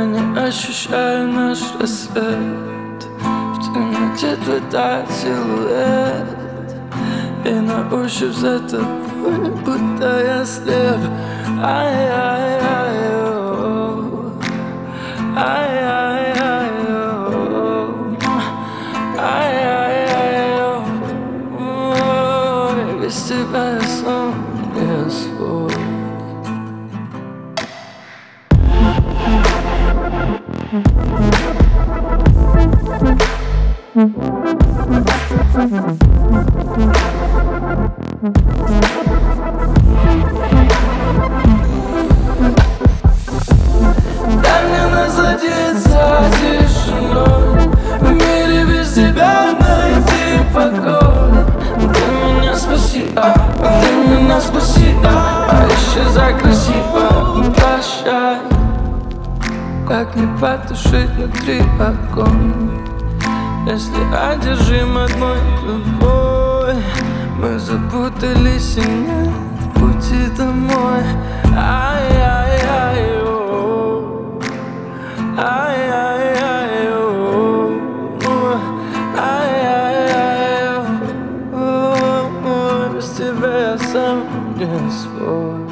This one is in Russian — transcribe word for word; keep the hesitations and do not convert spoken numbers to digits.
Я не ощущаю наш рассвет. В темноте твой тает силуэт, и на ощупь за тобой, будто я слеп. Ай-яй-яй-о, ай-яй-яй-о, ай-яй-яй-о. Без тебя я сам не свой. Дай мне насладиться тишиной, в мире без тебя найти покой. Ты меня спаси, а, ты меня спаси, а, а исчезай красиво, прощай. Как не потушить внутри огонь, если одержим одной тобой? Мы запутались и нет пути домой. Ай-яй-яй-о, ай-яй-яй-о, ай-яй-яй-о. Без тебя я сам не свой.